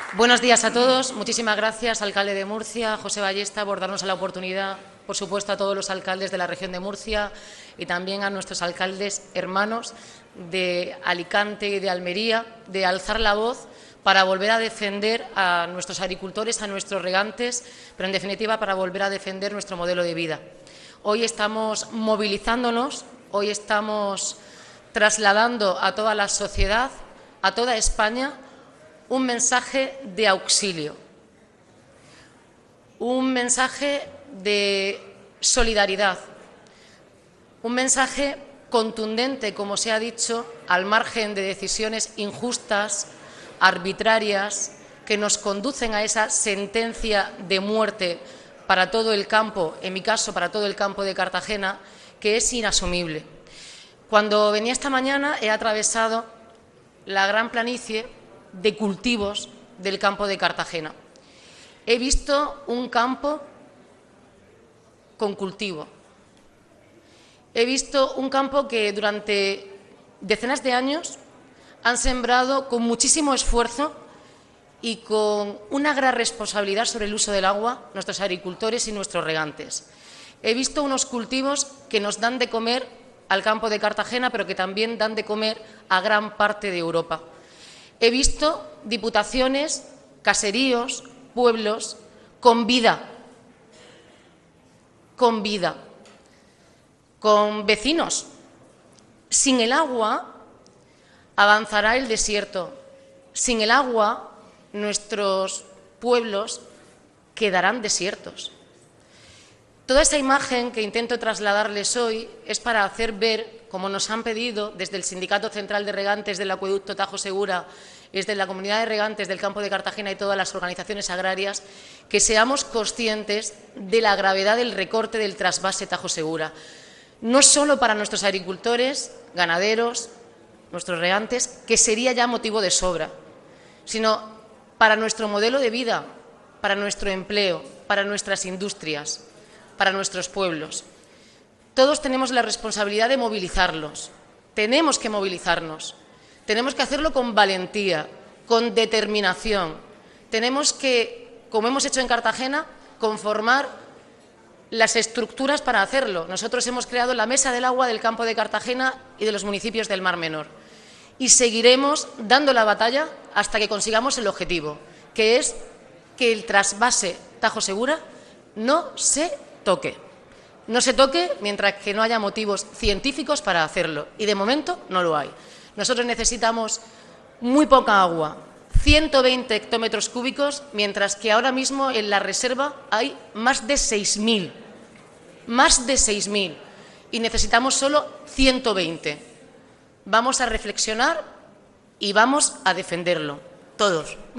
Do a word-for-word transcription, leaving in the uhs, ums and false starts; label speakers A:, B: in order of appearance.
A: Buenos días a todos. Muchísimas gracias, alcalde de Murcia, José Ballesta, por darnos la oportunidad, por supuesto, a todos los alcaldes de la región de Murcia y también a nuestros alcaldes hermanos de Alicante y de Almería, de alzar la voz para volver a defender a nuestros agricultores, a nuestros regantes, pero en definitiva para volver a defender nuestro modelo de vida. Hoy estamos movilizándonos, hoy estamos trasladando a toda la sociedad, a toda España, un mensaje de auxilio, un mensaje de solidaridad, un mensaje contundente, como se ha dicho, al margen de decisiones injustas, arbitrarias, que nos conducen a esa sentencia de muerte para todo el campo, en mi caso para todo el campo de Cartagena, que es inasumible. Cuando venía esta mañana he atravesado la gran planicie de cultivos del campo de Cartagena. He visto un campo con cultivo. He visto un campo que durante decenas de años han sembrado con muchísimo esfuerzo y con una gran responsabilidad sobre el uso del agua nuestros agricultores y nuestros regantes. He visto unos cultivos que nos dan de comer al campo de Cartagena, pero que también dan de comer a gran parte de Europa. He visto diputaciones, caseríos, pueblos con vida, con vida, con vecinos. Sin el agua avanzará el desierto. Sin el agua nuestros pueblos quedarán desiertos. Toda esa imagen que intento trasladarles hoy es para hacer ver, como nos han pedido desde el Sindicato Central de Regantes del Acueducto Tajo Segura, desde la Comunidad de Regantes del Campo de Cartagena y todas las organizaciones agrarias, que seamos conscientes de la gravedad del recorte del trasvase Tajo Segura. No solo para nuestros agricultores, ganaderos, nuestros regantes, que sería ya motivo de sobra, sino para nuestro modelo de vida, para nuestro empleo, para nuestras industrias, para nuestros pueblos. Todos tenemos la responsabilidad de movilizarlos. Tenemos que movilizarnos. Tenemos que hacerlo con valentía, con determinación. Tenemos que, como hemos hecho en Cartagena, conformar las estructuras para hacerlo. Nosotros hemos creado la Mesa del Agua del campo de Cartagena y de los municipios del Mar Menor. Y seguiremos dando la batalla hasta que consigamos el objetivo, que es que el trasvase Tajo Segura no se toque. No se toque mientras que no haya motivos científicos para hacerlo. Y de momento no lo hay. Nosotros necesitamos muy poca agua, ciento veinte hectómetros cúbicos, mientras que ahora mismo en la reserva hay más de seis mil. Más de seis mil. Y necesitamos solo ciento veinte. Vamos a reflexionar y vamos a defenderlo, todos.